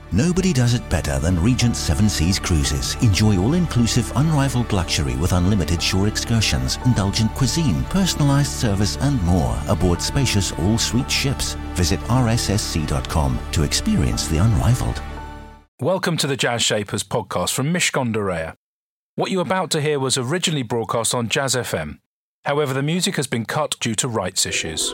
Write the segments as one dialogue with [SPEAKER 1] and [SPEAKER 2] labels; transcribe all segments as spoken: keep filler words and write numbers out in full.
[SPEAKER 1] Nobody does it better than Regent Seven Seas Cruises. Enjoy all-inclusive, unrivaled luxury with unlimited shore excursions, indulgent cuisine, personalised service and more aboard spacious all-suite ships. Visit r s s c dot com to experience the unrivaled.
[SPEAKER 2] Welcome to the Jazz Shapers podcast from Mishcon de Reya. What you're about to hear was originally broadcast on Jazz F M. However, the music has been cut due to rights issues.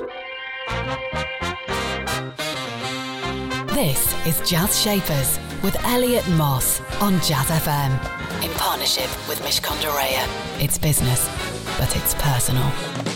[SPEAKER 3] This is Jazz Shapers with Elliot Moss on Jazz F M. In partnership with Mishcon de Reya. It's business, but it's personal.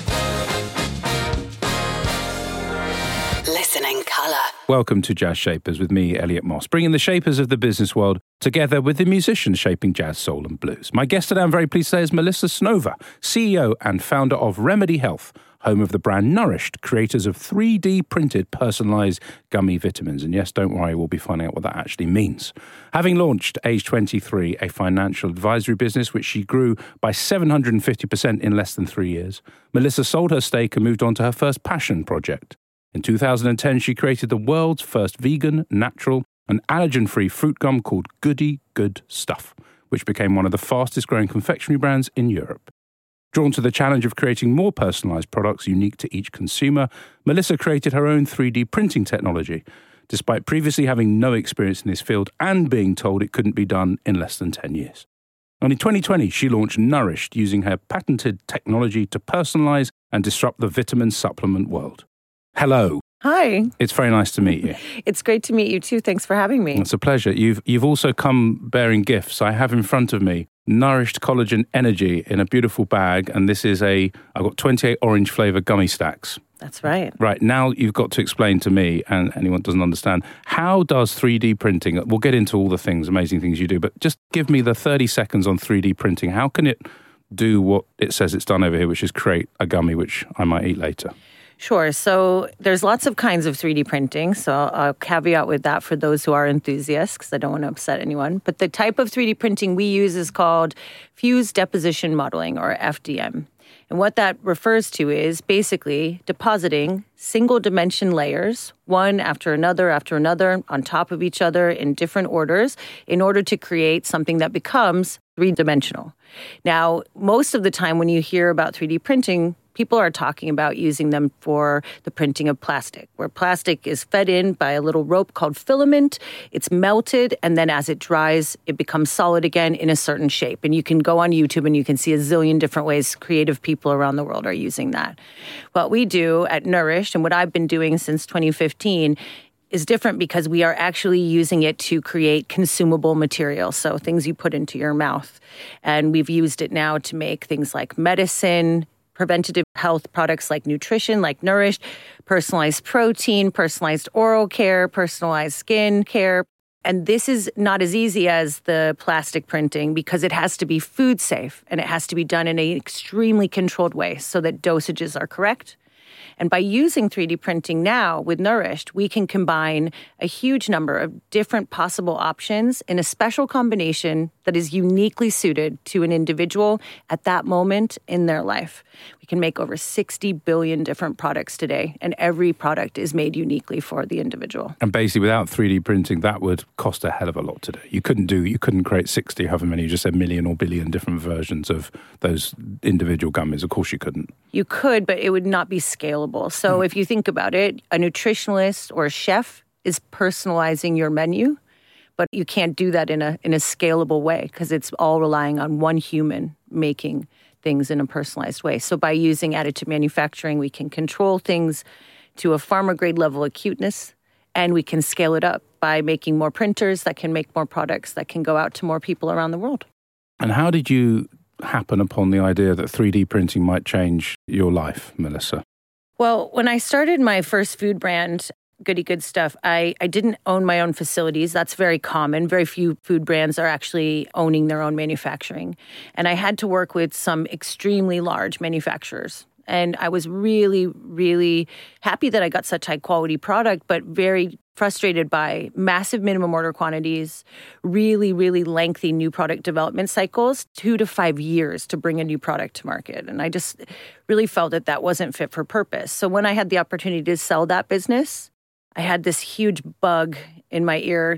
[SPEAKER 3] Listening colour.
[SPEAKER 2] Welcome to Jazz Shapers with me, Elliot Moss, bringing the shapers of the business world together with the musicians shaping jazz, soul and blues. My guest today, I'm very pleased to say, is Melissa Snova, C E O and founder of Remedy Health, home of the brand Nourished, creators of three D printed personalised gummy vitamins. And yes, don't worry, we'll be finding out what that actually means. Having launched, age twenty-three, a financial advisory business which she grew by seven hundred fifty percent in less than three years, Melissa sold her stake and moved on to her first passion project. In two thousand ten, she created the world's first vegan, natural and allergen-free fruit gum called Goody Good Stuff, which became one of the fastest growing confectionery brands in Europe. Drawn to the challenge of creating more personalised products unique to each consumer, Melissa created her own three D printing technology, despite previously having no experience in this field and being told it couldn't be done in less than ten years. And in twenty twenty, she launched Nourished, using her patented technology to personalise and disrupt the vitamin supplement world. Hello.
[SPEAKER 4] Hi.
[SPEAKER 2] It's very nice to meet you.
[SPEAKER 4] It's great to meet you too. Thanks for having me.
[SPEAKER 2] It's a pleasure. You've you've also come bearing gifts. I have in front of me Nourished Collagen Energy in a beautiful bag, and this is a, I've got twenty-eight orange flavour gummy stacks.
[SPEAKER 4] That's right.
[SPEAKER 2] Right, now you've got to explain to me, and anyone doesn't understand, how does three D printing, we'll get into all the things, amazing things you do, but just give me the thirty seconds on three D printing. How can it do what it says it's done over here, which is create a gummy which I might eat later?
[SPEAKER 4] Sure. So there's lots of kinds of three D printing. So I'll, I'll caveat with that for those who are enthusiasts, because I don't want to upset anyone. But the type of three D printing we use is called Fused Deposition Modeling, or F D M. And what that refers to is basically depositing single dimension layers, one after another after another, on top of each other in different orders, in order to create something that becomes three-dimensional. Now, most of the time when you hear about three D printing, people are talking about using them for the printing of plastic, where plastic is fed in by a little rope called filament. It's melted, and then as it dries, it becomes solid again in a certain shape. And you can go on YouTube and you can see a zillion different ways creative people around the world are using that. What we do at Nourished, and what I've been doing since twenty fifteen, is different because we are actually using it to create consumable material, so things you put into your mouth. And we've used it now to make things like medicine, preventative health products like nutrition, like Nourished, personalized protein, personalized oral care, personalized skin care. And this is not as easy as the plastic printing because it has to be food safe and it has to be done in an extremely controlled way so that dosages are correct. And by using three D printing now with Nourished, we can combine a huge number of different possible options in a special combination that is uniquely suited to an individual at that moment in their life. We can make over sixty billion different products today, and every product is made uniquely for the individual.
[SPEAKER 2] And basically, without three D printing, that would cost a hell of a lot today. You couldn't do, you couldn't create sixty, however many, you just said million or billion different versions of those individual gummies. Of course you couldn't.
[SPEAKER 4] You could, but it would not be scalable. So mm. if you think about it, a nutritionalist or a chef is personalizing your menu, but you can't do that in a in a scalable way because it's all relying on one human making things in a personalized way. So by using additive manufacturing, we can control things to a pharma-grade level of acuteness, and we can scale it up by making more printers that can make more products that can go out to more people around the world.
[SPEAKER 2] And how did you happen upon the idea that three D printing might change your life, Melissa?
[SPEAKER 4] Well, when I started my first food brand, Goody Good Stuff, I, I didn't own my own facilities. That's very common. Very few food brands are actually owning their own manufacturing. And I had to work with some extremely large manufacturers. And I was really, really happy that I got such high quality product, but very frustrated by massive minimum order quantities, really, really lengthy new product development cycles, two to five years to bring a new product to market. And I just really felt that that wasn't fit for purpose. So when I had the opportunity to sell that business, I had this huge bug in my ear just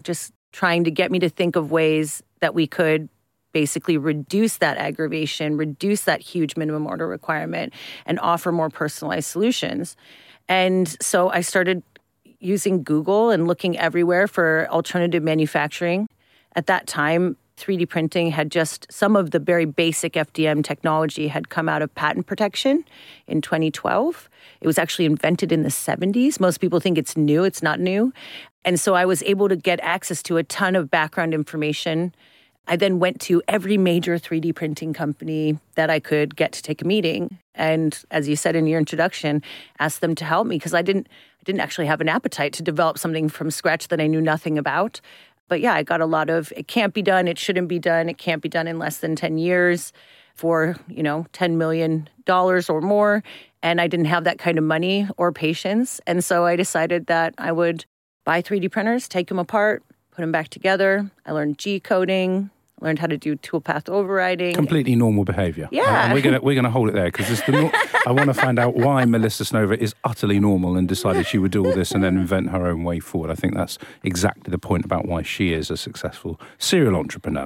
[SPEAKER 4] trying to get me to think of ways that we could basically reduce that aggravation, reduce that huge minimum order requirement, and offer more personalized solutions. And so I started using Google and looking everywhere for alternative manufacturing. At that time, three D printing had just, some of the very basic F D M technology had come out of patent protection in twenty twelve. It was actually invented in the seventies. Most people think it's new. It's not new. And so I was able to get access to a ton of background information. I then went to every major three D printing company that I could get to take a meeting. And as you said in your introduction, asked them to help me because I didn't, I didn't actually have an appetite to develop something from scratch that I knew nothing about. But yeah, I got a lot of, it can't be done, it shouldn't be done, it can't be done in less than ten years for, you know, ten million dollars or more. And I didn't have that kind of money or patience. And so I decided that I would buy three D printers, take them apart, put them back together. I learned G coding, learned how to do toolpath overriding.
[SPEAKER 2] Completely normal behaviour.
[SPEAKER 4] Yeah.
[SPEAKER 2] And we're going we're gonna hold it there because the, I want to find out why Melissa Snova is utterly normal and decided she would do all this and then invent her own way forward. I think that's exactly the point about why she is a successful serial entrepreneur.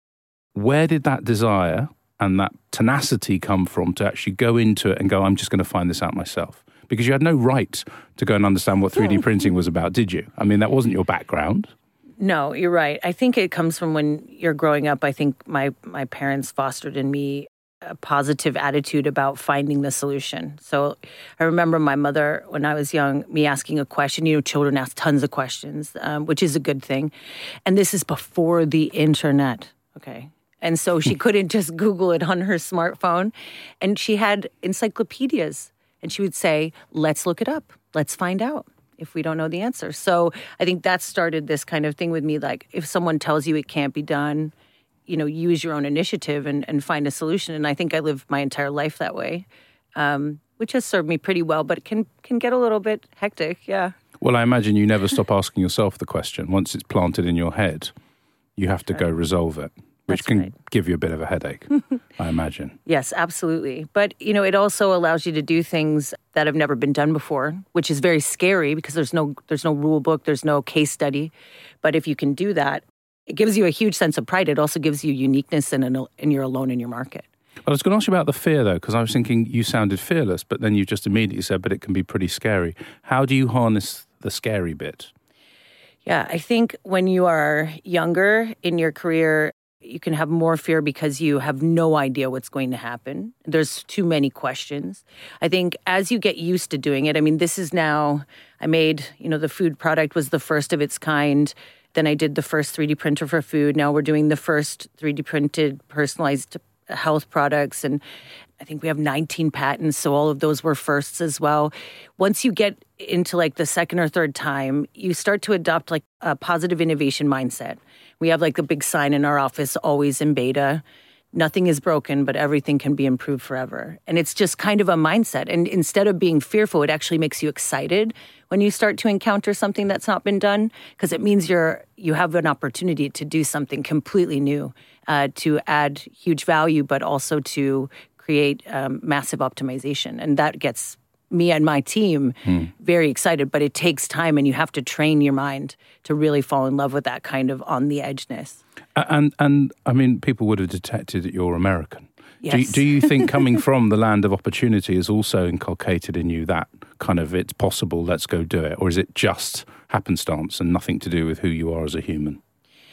[SPEAKER 2] Where did that desire and that tenacity come from to actually go into it and go, I'm just going to find this out myself? Because you had no right to go and understand what three D printing was about, did you? I mean, that wasn't your background.
[SPEAKER 4] No, you're right. I think it comes from when you're growing up. I think my, my parents fostered in me a positive attitude about finding the solution. So I remember my mother, when I was young, me asking a question. You know, children ask tons of questions, um, which is a good thing. And this is before the internet, okay? And so she couldn't just Google it on her smartphone. And she had encyclopedias. And she would say, let's look it up. Let's find out if we don't know the answer. So I think that started this kind of thing with me. Like, if someone tells you it can't be done, you know, use your own initiative and, and find a solution. And I think I lived my entire life that way, um, which has served me pretty well, but it can, can get a little bit hectic, yeah.
[SPEAKER 2] Well, I imagine you never stop asking yourself the question. Once it's planted in your head, you have to go resolve it, which
[SPEAKER 4] That's
[SPEAKER 2] can
[SPEAKER 4] right.
[SPEAKER 2] give you a bit of a headache, I imagine.
[SPEAKER 4] Yes, absolutely. But, you know, it also allows you to do things that have never been done before, which is very scary because there's no there's no rule book, there's no case study. But if you can do that, it gives you a huge sense of pride. It also gives you uniqueness and, and you're alone in your market.
[SPEAKER 2] I was going to ask you about the fear, though, because I was thinking you sounded fearless, but then you just immediately said, but it can be pretty scary. How do you harness the scary bit?
[SPEAKER 4] Yeah, I think when you are younger in your career, you can have more fear because you have no idea what's going to happen. There's too many questions. I think as you get used to doing it, I mean, this is now, I made, you know, the food product was the first of its kind. Then I did the first three D printer for food. Now we're doing the first three D printed personalized health products. And I think we have nineteen patents. So all of those were firsts as well. Once you get into like the second or third time, you start to adopt like a positive innovation mindset. We have like a big sign in our office, always in beta. Nothing is broken, but everything can be improved forever. And it's just kind of a mindset. And instead of being fearful, it actually makes you excited when you start to encounter something that's not been done, because it means you're you have an opportunity to do something completely new, uh, to add huge value, but also to create um, massive optimization. And that gets me and my team hmm. very excited, but it takes time and you have to train your mind to really fall in love with that kind of on-the-edgeness.
[SPEAKER 2] And, and I mean, people would have detected that you're American.
[SPEAKER 4] Yes.
[SPEAKER 2] Do, you, do you think coming from the land of opportunity has also inculcated in you that kind of, it's possible, let's go do it? Or is it just happenstance and nothing to do with who you are as a human?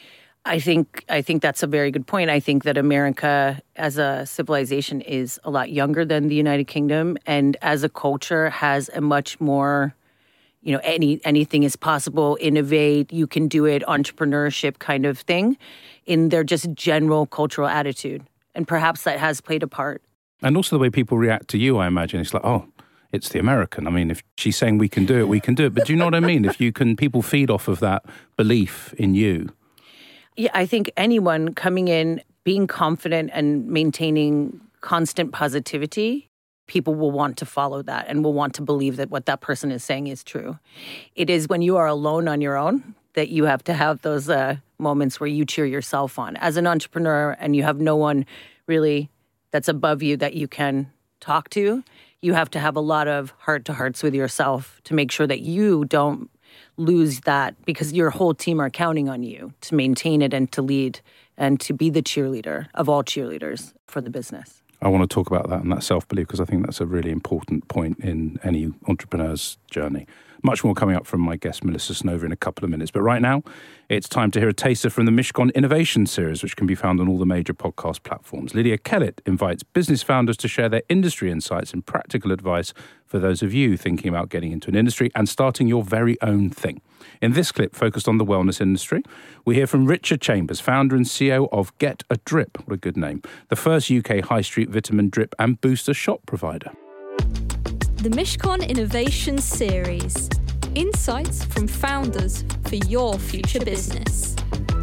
[SPEAKER 4] I think I think that's a very good point. I think that America as a civilization is a lot younger than the United Kingdom, and as a culture has a much more, you know, any anything is possible, innovate, you can do it, entrepreneurship kind of thing in their just general cultural attitude. And perhaps that has played a part.
[SPEAKER 2] And also the way people react to you, I imagine. It's like, oh, it's the American. I mean, if she's saying we can do it, we can do it. But do you know what I mean? If you can, people feed off of that belief in you.
[SPEAKER 4] Yeah, I think anyone coming in, being confident and maintaining constant positivity, people will want to follow that and will want to believe that what that person is saying is true. It is when you are alone on your own that you have to have those uh, moments where you cheer yourself on. As an entrepreneur and you have no one really that's above you that you can talk to, you have to have a lot of heart-to-hearts with yourself to make sure that you don't lose that because your whole team are counting on you to maintain it and to lead and to be the cheerleader of all cheerleaders for the business.
[SPEAKER 2] I want to talk about that and that self-belief because I think that's a really important point in any entrepreneur's journey. Much more coming up from my guest, Melissa Snover, in a couple of minutes. But right now, it's time to hear a taster from the Mishcon Innovation Series, which can be found on all the major podcast platforms. Lydia Kellett invites business founders to share their industry insights and practical advice for those of you thinking about getting into an industry and starting your very own thing. In this clip, focused on the wellness industry, we hear from Richard Chambers, founder and C E O of Get a Drip, what a good name, the first U K high street vitamin drip and booster shot provider.
[SPEAKER 5] The Mishcon Innovation Series. Insights from founders for your future business.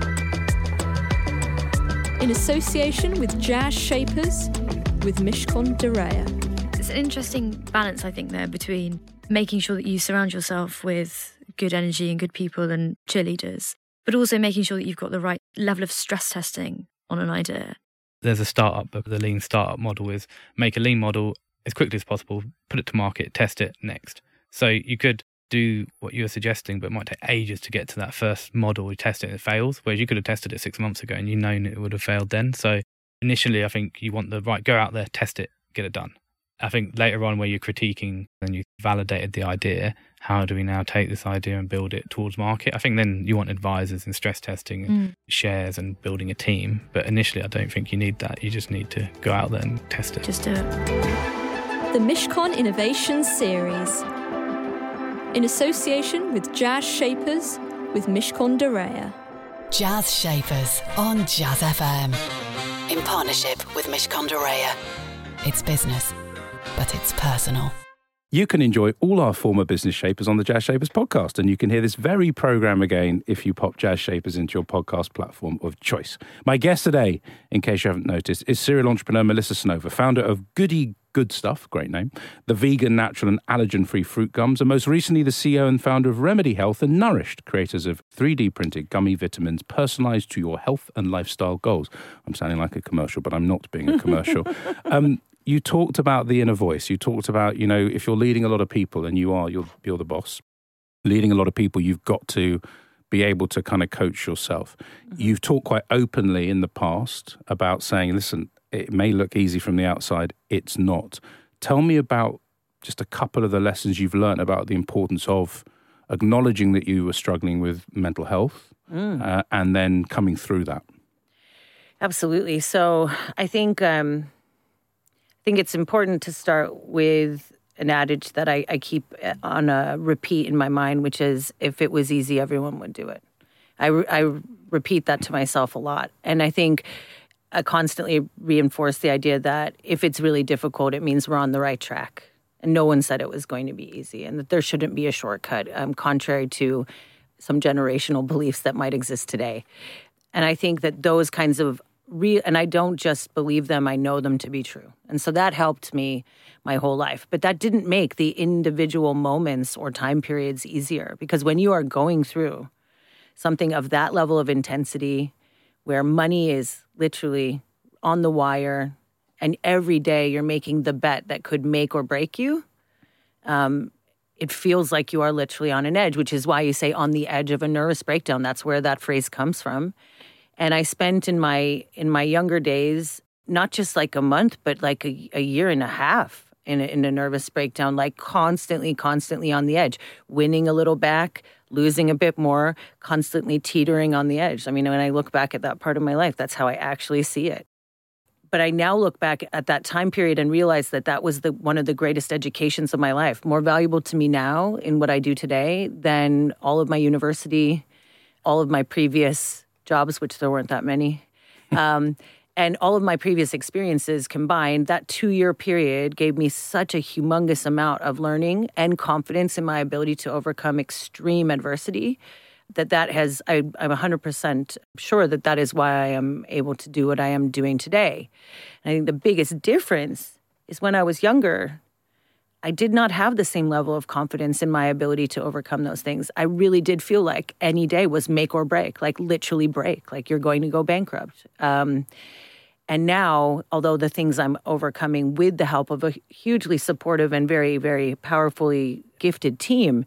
[SPEAKER 5] In association with Jazz Shapers with Mishcon de Reya.
[SPEAKER 6] It's an interesting balance, I think, there between making sure that you surround yourself with good energy and good people and cheerleaders, but also making sure that you've got the right level of stress testing on an idea.
[SPEAKER 7] There's a startup, but the lean startup model is make a lean model as quickly as possible, put it to market, test it next. So you could do what you were suggesting, but it might take ages to get to that first model, you test it and it fails, whereas you could have tested it six months ago and you've known it would have failed then. So initially, I think you want the right, go out there, test it, get it done. I think later on where you're critiquing and you validated the idea, how do we now take this idea and build it towards market? I think then you want advisors and stress testing and mm. shares and building a team. But initially, I don't think you need that. You just need to go out there and test it.
[SPEAKER 6] Just do it.
[SPEAKER 5] The Mishcon Innovation Series. In association with Jazz Shapers with Mishcon de Reya.
[SPEAKER 3] Jazz Shapers on Jazz F M. In partnership with Mishcon de Reya. It's business, but it's personal.
[SPEAKER 2] You can enjoy all our former business shapers on the Jazz Shapers podcast, and you can hear this very program again if you pop Jazz Shapers into your podcast platform of choice. My guest today, in case you haven't noticed, is serial entrepreneur Melissa Snover, founder of Goody Good Stuff, great name, the vegan, natural and allergen-free fruit gums, and most recently the C E O and founder of Remedy Health and Nourished, creators of three D printed gummy vitamins personalized to your health and lifestyle goals. I'm sounding like a commercial, but I'm not being a commercial. um, You talked about the inner voice. You talked about, you know, if you're leading a lot of people and you are, you're, you're the boss, leading a lot of people, you've got to be able to kind of coach yourself. Mm-hmm. You've talked quite openly in the past about saying, listen, it may look easy from the outside, it's not. Tell me about just a couple of the lessons you've learned about the importance of acknowledging that you were struggling with mental health mm. uh, and then coming through that.
[SPEAKER 4] Absolutely. So I think... Um, I think it's important to start with an adage that I, I keep on a repeat in my mind, which is, if it was easy, everyone would do it. I, re- I repeat that to myself a lot. And I think I constantly reinforce the idea that if it's really difficult, it means we're on the right track. And no one said it was going to be easy and that there shouldn't be a shortcut, um, contrary to some generational beliefs that might exist today. And I think that those kinds of Real, and I don't just believe them, I know them to be true. And so that helped me my whole life. But that didn't make the individual moments or time periods easier, because when you are going through something of that level of intensity, where money is literally on the wire, and every day you're making the bet that could make or break you, um, it feels like you are literally on an edge, which is why you say on the edge of a nervous breakdown. That's where that phrase comes from. And I spent in my in my younger days, not just like a month, but like a, a year and a half in a, in a nervous breakdown, like constantly, constantly on the edge, winning a little back, losing a bit more, constantly teetering on the edge. I mean, when I look back at that part of my life, that's how I actually see it. But I now look back at that time period and realize that that was the one of the greatest educations of my life, more valuable to me now in what I do today than all of my university, all of my previous jobs, which there weren't that many, um, and all of my previous experiences combined. That two-year period gave me such a humongous amount of learning and confidence in my ability to overcome extreme adversity that that has, I, I'm one hundred percent sure that that is why I am able to do what I am doing today. And I think the biggest difference is when I was younger, I did not have the same level of confidence in my ability to overcome those things. I really did feel like any day was make or break, like literally break, like you're going to go bankrupt. Um, and now, although the things I'm overcoming with the help of a hugely supportive and very, very powerfully gifted team,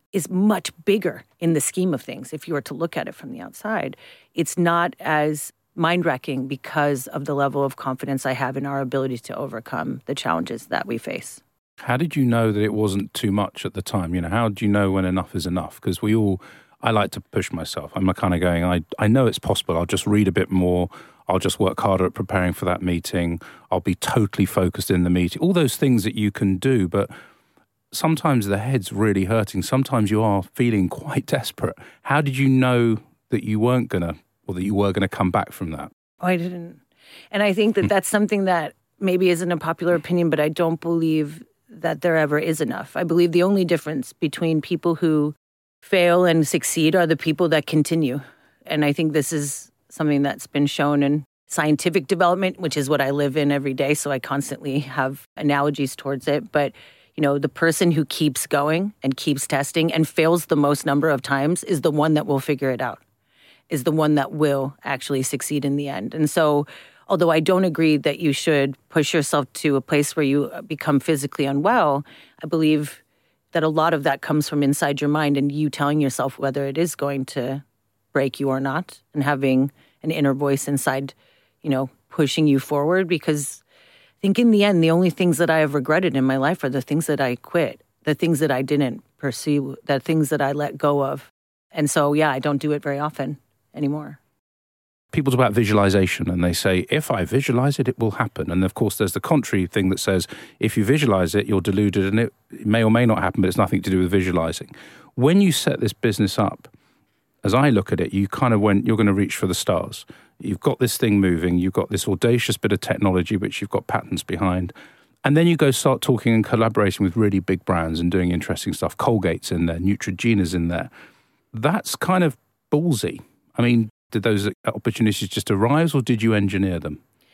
[SPEAKER 4] is much bigger in the scheme of things. If you were to look at it from the outside, it's not as mind-wrecking because of the level of confidence I have in our ability to overcome the challenges that we face.
[SPEAKER 2] How did you know that it wasn't too much at the time? You know, how do you know when enough is enough? Because we all, I like to push myself. I'm kind of going, I, I know it's possible. I'll just read a bit more. I'll just work harder at preparing for that meeting. I'll be totally focused in the meeting. All those things that you can do, but sometimes the head's really hurting. Sometimes you are feeling quite desperate. How did you know that you weren't going to, or that you were going to come back from that?
[SPEAKER 4] Oh, I didn't. And I think that that's something that maybe isn't a popular opinion, but I don't believe that there ever is enough. I believe the only difference between people who fail and succeed are the people that continue. And I think this is something that's been shown in scientific development, which is what I live in every day. So I constantly have analogies towards it. But you know, the person who keeps going and keeps testing and fails the most number of times is the one that will figure it out, is the one that will actually succeed in the end. And so, although I don't agree that you should push yourself to a place where you become physically unwell, I believe that a lot of that comes from inside your mind and you telling yourself whether it is going to break you or not, and having an inner voice inside, you know, pushing you forward. Because I think in the end, the only things that I have regretted in my life are the things that I quit, the things that I didn't pursue, the things that I let go of. And so, yeah, I don't do it very often anymore.
[SPEAKER 2] People talk about visualization and they say, if I visualize it, it will happen. And of course, there's the contrary thing that says, if you visualize it, you're deluded and it may or may not happen, but it's nothing to do with visualizing. When you set this business up, as I look at it, you kind of went, you're going to reach for the stars. You've got this thing moving. You've got this audacious bit of technology, which you've got patents behind. And then you go start talking and collaborating with really big brands and doing interesting stuff. Colgate's in there, Neutrogena's in there. That's kind of ballsy. I mean, did those opportunities just arise or did you engineer them?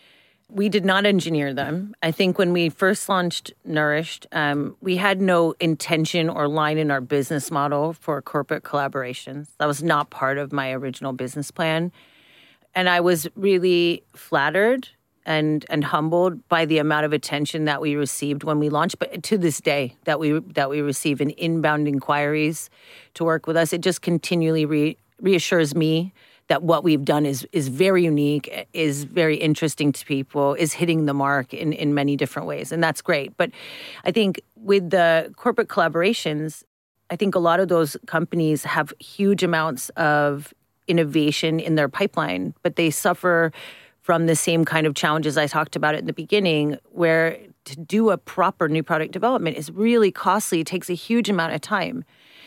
[SPEAKER 4] We did not engineer them. I think when we first launched Nourished, um, we had no intention or line in our business model for corporate collaborations. That was not part of my original business plan. And I was really flattered and and humbled by the amount of attention that we received when we launched. But to this day, that we that we receive in inbound inquiries to work with us, it just continually re- reassures me that what we've done is is very unique, is very interesting to people, is hitting the mark in, in many different ways. And that's great. But I think with the corporate collaborations, I think a lot of those companies have huge amounts of innovation in their pipeline, but they suffer from the same kind of challenges I talked about at the beginning, where to do a proper new product development is really costly. It takes a huge amount of time.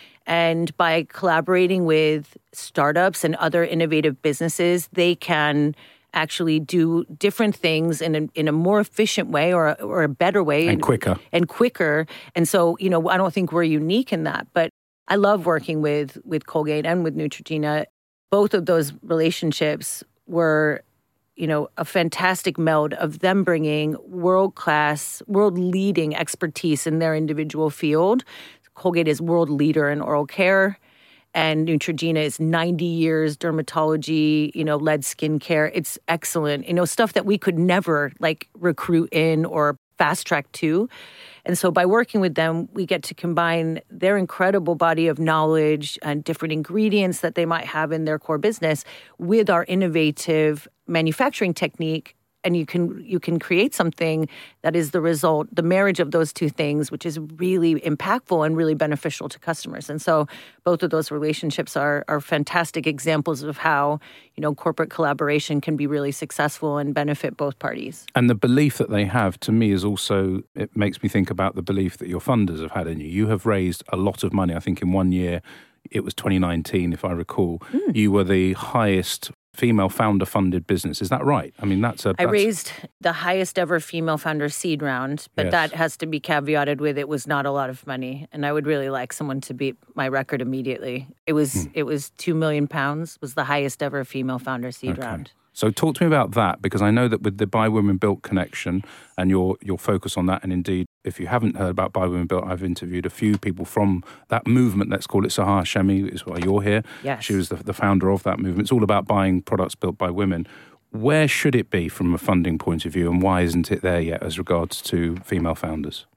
[SPEAKER 4] And by collaborating with startups and other innovative businesses, they can actually do different things in a, in a more efficient way or a, or a better way.
[SPEAKER 2] And, and quicker.
[SPEAKER 4] And quicker. And so, you know, I don't think we're unique in that. But I love working with, with Colgate and with Neutrogena. Both of those relationships were, you know, a fantastic meld of them bringing world-class, world-leading expertise in their individual field. Colgate is world leader in oral care, and Neutrogena is ninety years dermatology, you know, led skincare. It's excellent, you know, stuff that we could never like recruit in or fast track to. And so by working with them, we get to combine their incredible body of knowledge and different ingredients that they might have in their core business with our innovative manufacturing technique. And you can you can create something that is the result, the marriage of those two things, which is really impactful and really beneficial to customers. And so both of those relationships are are fantastic examples of how, you know, corporate collaboration can be really successful and benefit both parties.
[SPEAKER 2] And the belief that they have, to me, is also, it makes me think about the belief that your funders have had in you. You have raised a lot of money. I think in one year, it was twenty nineteen, if I recall, mm. you were the highest female founder-funded business. Is that right? I mean, that's a... That's...
[SPEAKER 4] I raised the highest ever female founder seed round, but yes. That has to be caveated with it was not a lot of money, and I would really like someone to beat my record immediately. It was hmm. it was two million pounds, was the highest ever female founder seed okay. round.
[SPEAKER 2] So talk to me about that, because I know that with the By Women Built connection and your your focus on that, and indeed, if you haven't heard about By Women Built, I've interviewed a few people from that movement, let's call it. Sahar Shemi is why you're here.
[SPEAKER 4] Yes.
[SPEAKER 2] She was the, the founder of that movement. It's all about buying products built by women. Where should it be from a funding point of view, and why isn't it there yet as regards to female founders?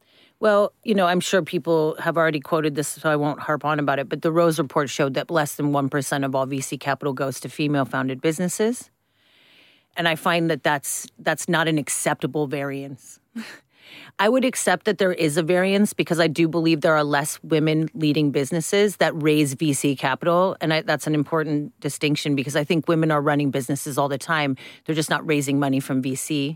[SPEAKER 4] Well, you know, I'm sure people have already quoted this, so I won't harp on about it, but the Rose Report showed that less than one percent of all V C capital goes to female-founded businesses. And I find that that's, that's not an acceptable variance. I would accept that there is a variance because I do believe there are less women leading businesses that raise V C capital. And I, that's an important distinction because I think women are running businesses all the time. They're just not raising money from V C.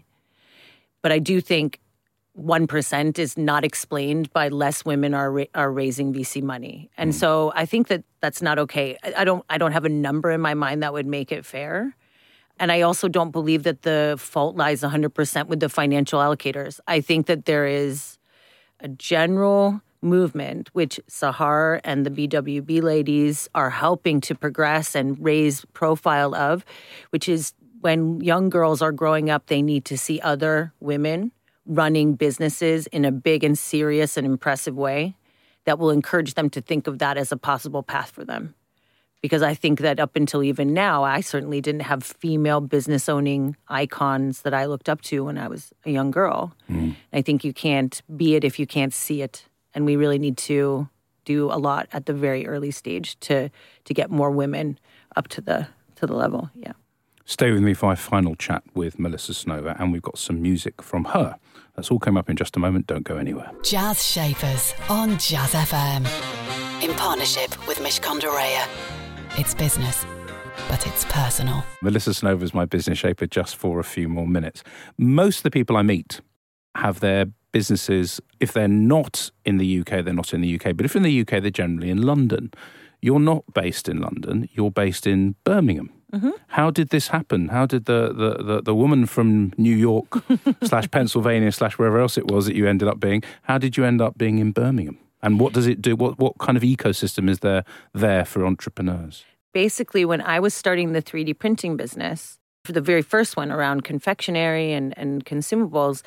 [SPEAKER 4] But I do think one percent is not explained by less women are ra- are raising V C money. And mm. so I think that that's not okay. I, I don't I don't have a number in my mind that would make it fair. And I also don't believe that the fault lies one hundred percent with the financial allocators. I think that there is a general movement, which Sahar and the B W B ladies are helping to progress and raise profile of, which is when young girls are growing up, they need to see other women running businesses in a big and serious and impressive way that will encourage them to think of that as a possible path for them. Because I think that up until even now, I certainly didn't have female business owning icons that I looked up to when I was a young girl. Mm. I think you can't be it if you can't see it. And we really need to do a lot at the very early stage to to get more women up to the to the level. Yeah.
[SPEAKER 2] Stay with me for my final chat with Melissa Snover, and we've got some music from her. That's all coming up in just a moment. Don't go anywhere.
[SPEAKER 3] Jazz Shapers on Jazz F M. In partnership with Mishcon de Reya. It's business, but it's personal.
[SPEAKER 2] Melissa Snover is my business shaper just for a few more minutes. Most of the people I meet have their businesses, if they're not in the U K, they're not in the U K. But if in the U K, they're generally in London. You're not based in London. You're based in Birmingham. Mm-hmm. How did this happen? How did the the, the, the woman from New York slash Pennsylvania slash wherever else it was that you ended up being, how did you end up being in Birmingham? And what does it do? What what kind of ecosystem is there there for entrepreneurs?
[SPEAKER 4] Basically, when I was starting the three D printing business, for the very first one around confectionery and, and consumables,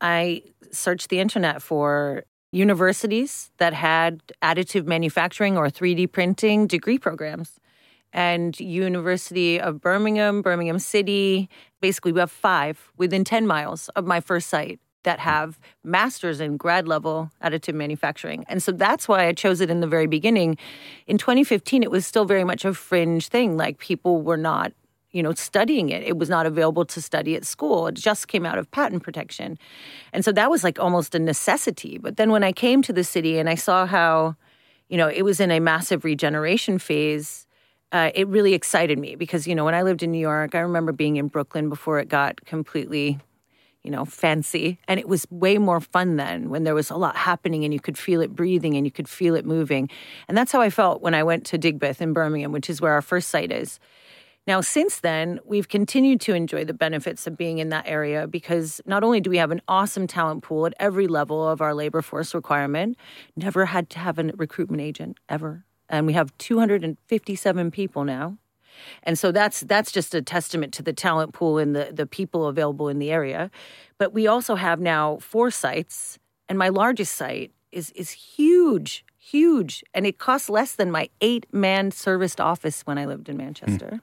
[SPEAKER 4] I searched the internet for universities that had additive manufacturing or three D printing degree programs. And University of Birmingham, Birmingham City, basically we have five within ten miles of my first site that have masters and grad level additive manufacturing. And so that's why I chose it in the very beginning. In twenty fifteen, it was still very much a fringe thing. Like people were not, you know, studying it. It was not available to study at school. It just came out of patent protection. And so that was like almost a necessity. But then when I came to the city and I saw how, you know, it was in a massive regeneration phase, uh, it really excited me because, you know, when I lived in New York, I remember being in Brooklyn before it got completely, you know, fancy. And it was way more fun then when there was a lot happening and you could feel it breathing and you could feel it moving. And that's how I felt when I went to Digbeth in Birmingham, which is where our first site is. Now, since then, we've continued to enjoy the benefits of being in that area because not only do we have an awesome talent pool at every level of our labor force requirement, never had to have a recruitment agent ever. And we have two hundred fifty-seven people now. And so that's that's just a testament to the talent pool and the, the people available in the area. But we also have now four sites, and my largest site is is huge, huge. And it costs less than my eight-man serviced office when I lived in Manchester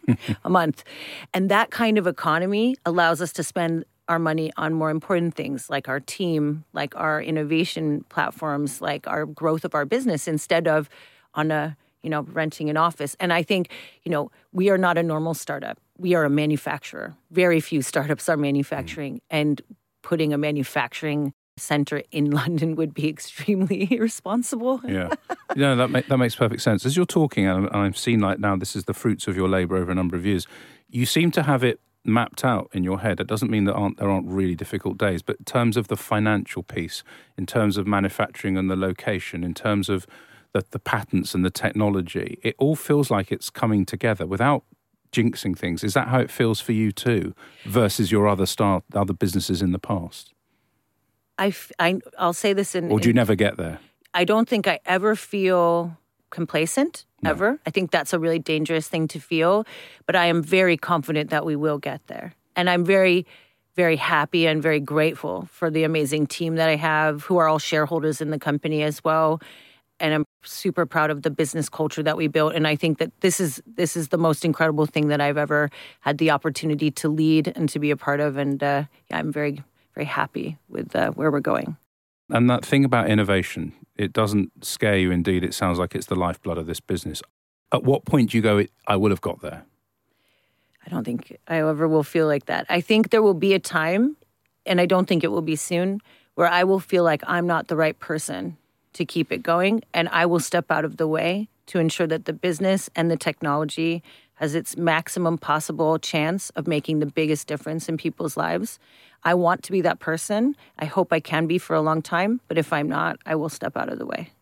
[SPEAKER 4] a month. And that kind of economy allows us to spend our money on more important things like our team, like our innovation platforms, like our growth of our business instead of on a you know, renting an office. And I think, you know, we are not a normal startup. We are a manufacturer. Very few startups are manufacturing. Mm. And putting a manufacturing center in London would be extremely irresponsible.
[SPEAKER 2] Yeah. You know, that, make, that makes perfect sense. As you're talking, and I've seen like now this is the fruits of your labor over a number of years, you seem to have it mapped out in your head. It doesn't mean that aren't, there aren't really difficult days, but in terms of the financial piece, in terms of manufacturing and the location, in terms of The, the patents and the technology, it all feels like it's coming together without jinxing things. Is that how it feels for you too, versus your other start, other businesses in the past?
[SPEAKER 4] I, I, I'll say this in...
[SPEAKER 2] Or do you
[SPEAKER 4] in,
[SPEAKER 2] never get there?
[SPEAKER 4] I don't think I ever feel complacent,
[SPEAKER 2] no.
[SPEAKER 4] ever. I think that's a really dangerous thing to feel. But I am very confident that we will get there. And I'm very, very happy and very grateful for the amazing team that I have, who are all shareholders in the company as well. And I'm super proud of the business culture that we built. And I think that this is this is the most incredible thing that I've ever had the opportunity to lead and to be a part of. And uh, yeah, I'm very, very happy with uh, where we're going.
[SPEAKER 2] And that thing about innovation, it doesn't scare you. Indeed, it sounds like it's the lifeblood of this business. At what point do you go, I would have got there?
[SPEAKER 4] I don't think I ever will feel like that. I think there will be a time, and I don't think it will be soon, where I will feel like I'm not the right person to keep it going, and I will step out of the way to ensure that the business and the technology has its maximum possible chance of making the biggest difference in people's lives. I want to be that person. I hope I can be for a long time, but if I'm not, I will step out of the way.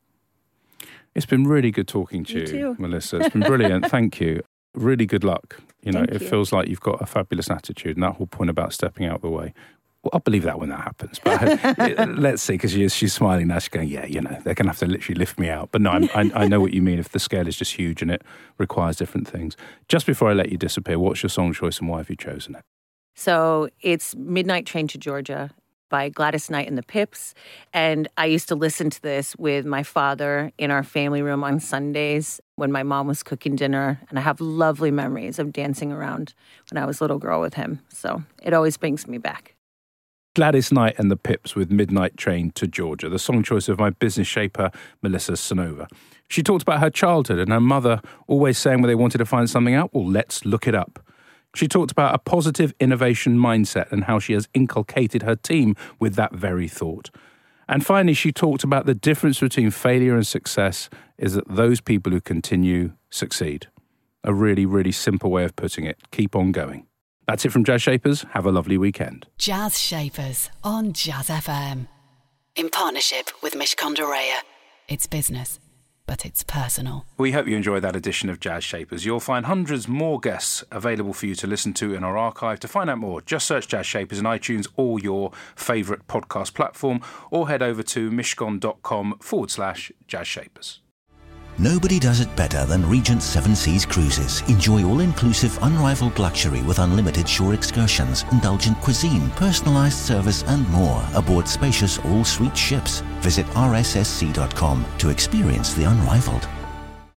[SPEAKER 2] It's been really good talking to
[SPEAKER 4] you,
[SPEAKER 2] you,
[SPEAKER 4] too.
[SPEAKER 2] Melissa. It's been brilliant. Thank you. Really good luck. You know,
[SPEAKER 4] Thank
[SPEAKER 2] it
[SPEAKER 4] you.
[SPEAKER 2] feels like you've got a fabulous attitude, and that whole point about stepping out of the way. Well, I'll believe that when that happens. But let's see, because she she's smiling now. She's going, yeah, you know, they're going to have to literally lift me out. But no, I'm, I, I know what you mean. If the scale is just huge and it requires different things. Just before I let you disappear, what's your song choice and why have you chosen it?
[SPEAKER 4] So it's Midnight Train to Georgia by Gladys Knight and the Pips. And I used to listen to this with my father in our family room on Sundays when my mom was cooking dinner. And I have lovely memories of dancing around when I was a little girl with him. So it always brings me back.
[SPEAKER 2] Gladys Knight and the Pips with Midnight Train to Georgia, the song choice of my business shaper, Melissa Sonova. She talked about her childhood and her mother always saying when they wanted to find something out, well, let's look it up. She talked about a positive innovation mindset and how she has inculcated her team with that very thought. And finally, she talked about the difference between failure and success is that those people who continue succeed. A really, really simple way of putting it. Keep on going. That's it from Jazz Shapers. Have a lovely weekend.
[SPEAKER 3] Jazz Shapers on Jazz F M. In partnership with Mishcon de Reya. It's business, but it's personal.
[SPEAKER 2] We hope you enjoyed that edition of Jazz Shapers. You'll find hundreds more guests available for you to listen to in our archive. To find out more, just search Jazz Shapers in iTunes or your favourite podcast platform, or head over to mishcon.com forward slash Jazz Shapers.
[SPEAKER 1] Nobody does it better than Regent Seven Seas Cruises. Enjoy all-inclusive, unrivaled luxury with unlimited shore excursions, indulgent cuisine, personalised service and more aboard spacious all-suite ships. Visit r s s c dot com to experience the unrivaled.